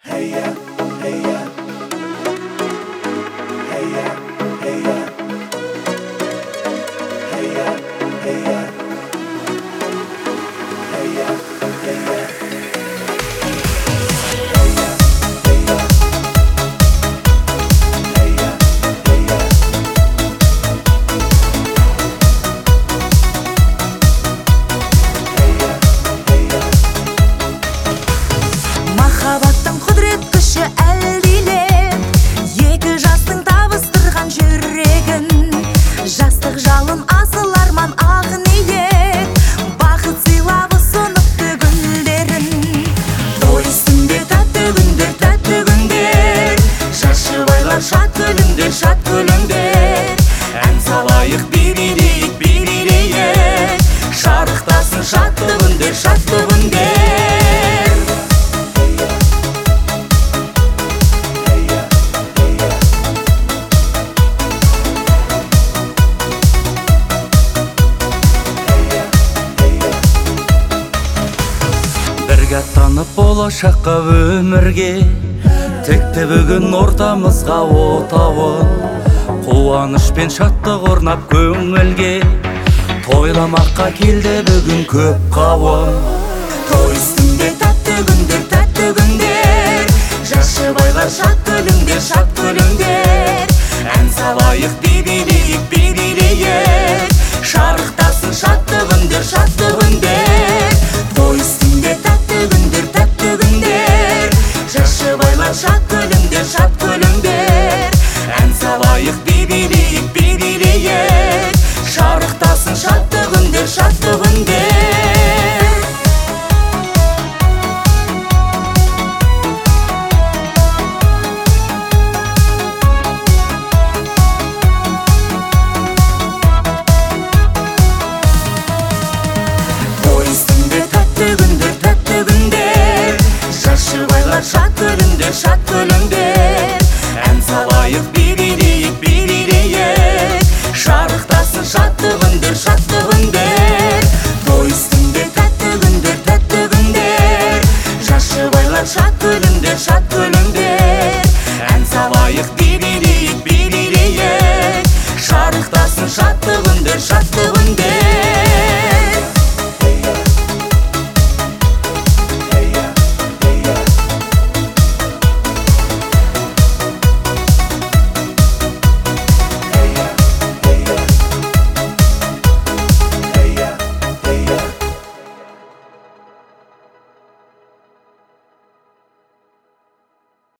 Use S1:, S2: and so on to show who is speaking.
S1: Махаббаттың құдірет күші әлдилеп, екі жастың табыстырған жүрегін. Жастық жалын асыл арман ақ ниет, бақыт сыйлап ұсыныпты гүлдерін. Той үстінде тәтті күндер, жас жұбайлар шат күліңдер. Ән салайық, би билейік, шарықтасын шатты күндер.
S2: Бірге аттанып болашаққа өмірге, тікті бүгін ортамызға отауын. Қуаныш пен шаттық орнап көңілге, тойламаққа келді бүгін көп қауым.
S1: Той үстінде тәтті күндер, жас жұбайлар шат күліңдер. Ән салайық, би билейік, шарықтасын шатты күндер. Той үстінде тәтті күндер, жас жұбайлар шат күліңдер. Ән салайық, би билейік, шарықтасын шатты күндер. Той үстінде тәтті күндер, жас жұбайлар шат күліңдер. Ән салайық, би билейік, шарықтасын шатты күндер. Той үстінде тәтті күндер, жас жұбайлар шат күліңдер. Ән салайық,